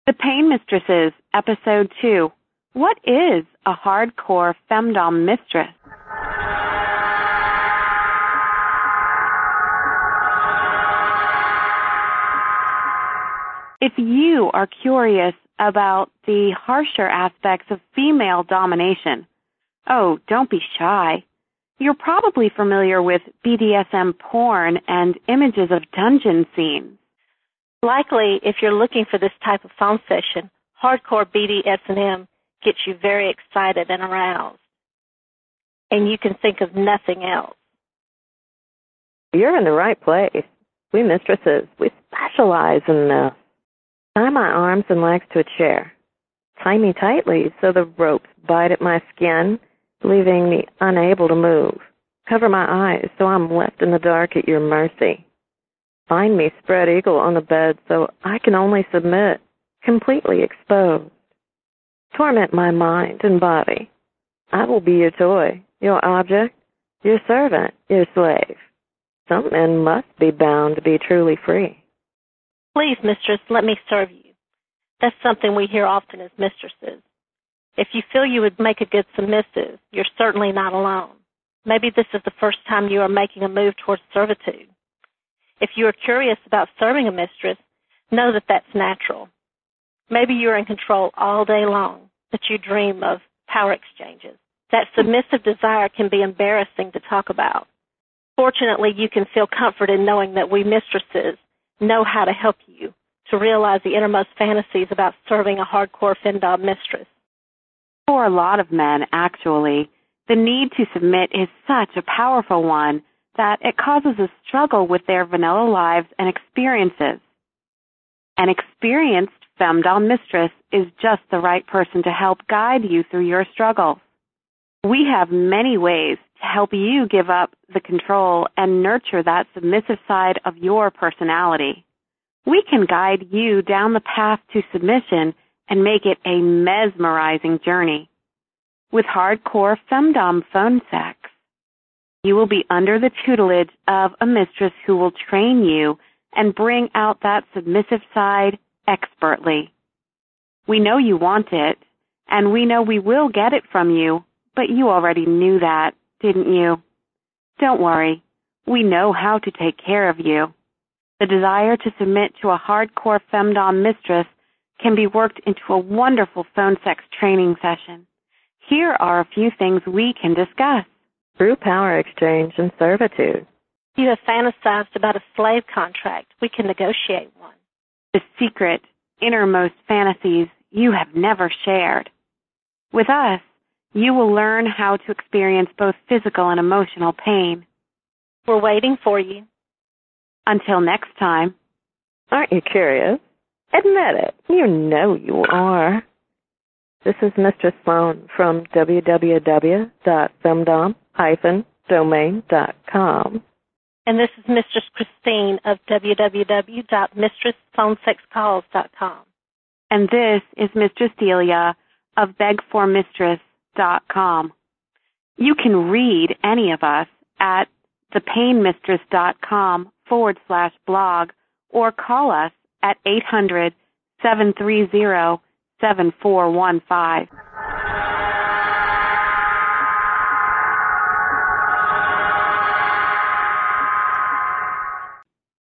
The Pain Mistresses, Episode 2. What is a hardcore femdom mistress? If you are curious about the harsher aspects of female domination, oh, don't be shy. You're probably familiar with BDSM porn and images of dungeon scenes. Likely, if you're looking for this type of phone session, hardcore BDSM gets you very excited and aroused, and you can think of nothing else. You're in the right place. We mistresses, we specialize in this. Tie my arms and legs to a chair. Tie me tightly so the ropes bite at my skin, leaving me unable to move. Cover my eyes so I'm left in the dark at your mercy. Find me spread eagle on the bed so I can only submit, completely exposed. Torment my mind and body. I will be your toy, your object, your servant, your slave. Some men must be bound to be truly free. Please, mistress, let me serve you. That's something we hear often as mistresses. If you feel you would make a good submissive, you're certainly not alone. Maybe this is the first time you are making a move towards servitude. If you are curious about serving a mistress, know that that's natural. Maybe you're in control all day long, but you dream of power exchanges. That submissive desire can be embarrassing to talk about. Fortunately, you can feel comfort in knowing that we mistresses know how to help you to realize the innermost fantasies about serving a hardcore femdom mistress. For a lot of men, actually, the need to submit is such a powerful one that it causes a struggle with their vanilla lives and experiences. An experienced femdom mistress is just the right person to help guide you through your struggles. We have many ways to help you give up the control and nurture that submissive side of your personality. We can guide you down the path to submission and make it a mesmerizing journey. With hardcore femdom phone sex, you will be under the tutelage of a mistress who will train you and bring out that submissive side expertly. We know you want it, and we know we will get it from you, but you already knew that, didn't you? Don't worry. We know how to take care of you. The desire to submit to a hardcore femdom mistress can be worked into a wonderful phone sex training session. Here are a few things we can discuss. True power exchange and servitude. If you have fantasized about a slave contract, we can negotiate one. The secret, innermost fantasies you have never shared. With us, you will learn how to experience both physical and emotional pain. We're waiting for you. Until next time. Aren't you curious? Admit it. You know you are. This is Mistress Sloan from www.femdom-domain.com. And this is Mistress Christine of www.mistressphone-sex-calls.com. And this is Mistress Delia of begformistress.com. You can read any of us at thepainmistress.com/blog or call us at 800-730-7415.